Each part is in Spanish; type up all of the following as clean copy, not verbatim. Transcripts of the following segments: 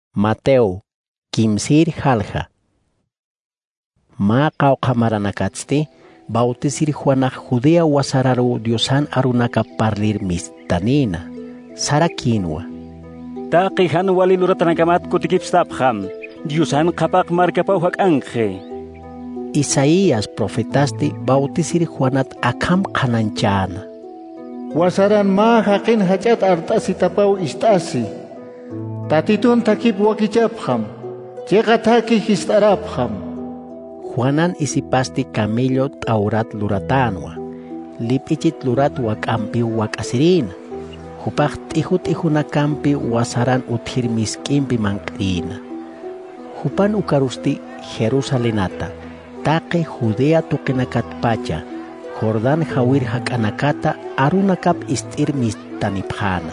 Mateo, Kimsir Halja. Ma qawqamaranakatsti, bautisir Juana Judea wasararu Diosan arunaka parlir mistanina. Sarakinwa. Taqihan waliluratanakamat kutikipstapjam. Diosan qapak markapauhak anje. Isaías profetasti bautisir Juanat akam kananchana. Wasaran ma haqin hachat artasi tapau istasi. Tatitun takip wakichapjam. Cheqataki histarapjam. Juanan isipasti camello taurat luratanwa. Lipichit lurat wakampi wakasirina. Hupaq tihuna kampi wasaran uthir miskimpi mankrina. Hupan ukarusti Jerusalenata. Taqe Judea tuqinakat pacha. Jordan hawir hakanakata arunakap istir mistanipjana.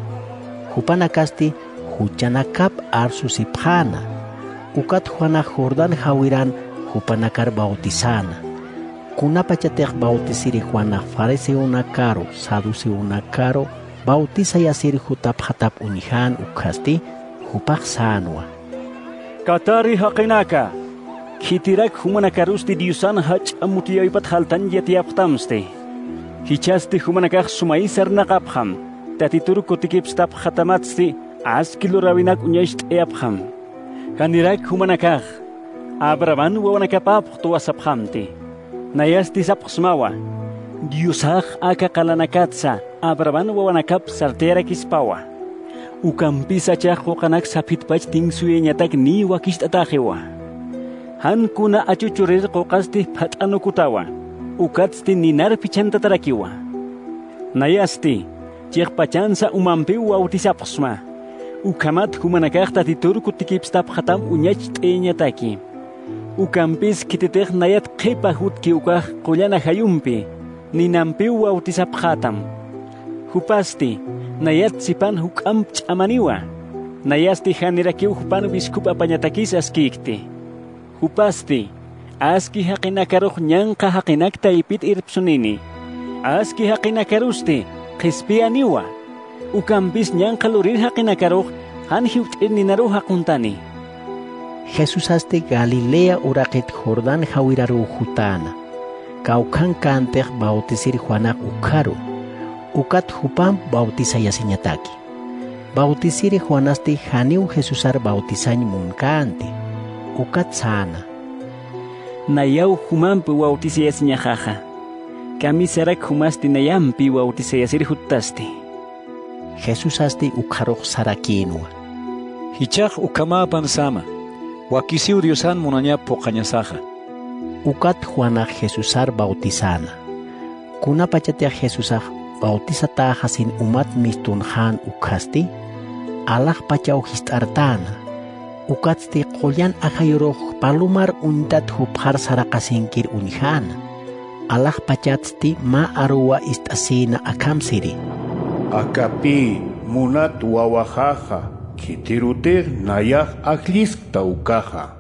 Hupanakasti huchanakap arsusipjana. Ukat Juana Jordan hawiran hupanakar bautizana. Kunapachatek bautisiri Juana fariseo caro, saduceo caro, bautiza yasir hutap hatap unihan ukasti hupak sanwa. Katari haqinaka. Hitirak humanakarusti Diosan hach amutiyaypat haltan yatiaptamste. Hichasti humanakak sumaisar naqapham. Tatitur kutikipstap hatamatsti askilo rabinak unyasht eapham. Kanirak humanakak. Abraban wawanakapap tuwasaphamti. Nayasti sapsmawa. Diosaj akakalanakatsa. Abraban wawanakap sartera kispawa. Ukampisa chahkokanak sapitpach tingsuyenyatak ni wakisht atajewa. Han kuna achuchurir qoqasti phat'anukutawa. Ukatsti ninar pichantatarakiwa. Nayasti chiqpachansa umampi wautisapsma. Ukamat humanakaqta titur kutikipstap khatam unyach t'eñataki. Ukampis kititek nayat qipa hutki ukaq qullana hayumpi. Ninampi wautisap khatam. Hupasti nayat sipan hukam ch'amaniwa. Nayasti hanirakiw hupan biskup apañatakis askikti. Hupasti, aski haqinakaruq ñanqa haqinakta ipit irpsunini. Aski haqinakarusti, qispianiwa. Ukampis ñanqa lurir haqinakaruq, han hiwt'irninaru haquntani. Jesus asti Galilea uraqit Jordan hawiraru hutana. Kaukan kantej bautisir Juanak ukaru. Ukat hupan bautiza yasiñataki. Bautisir Juanasti haniu Jesusar bautizañ munkanti. Ukat sana. Nayaw humampi wautisayasiñajaja. Kamisarak humasti nayampi wautisayasir huttasti. Jesus asti ukaruq sarakinwa. Hichaq ukamapan sama. Wakisiu Diosan munanya pokañasaja. Ukat Juana Jesusar bautizana. Kunapachatia Jesusaj bautizataja sin umat mistunhan ukasti. Allah pachau histartana. Ukatsti qoyan akayuruq palumar untat hupjar sarakasinkir unihana. Allah pachatsti ma aruwa istasina akamsiri. Akapi munat wawajaja, kitirutir nayaj aklisk taukaja.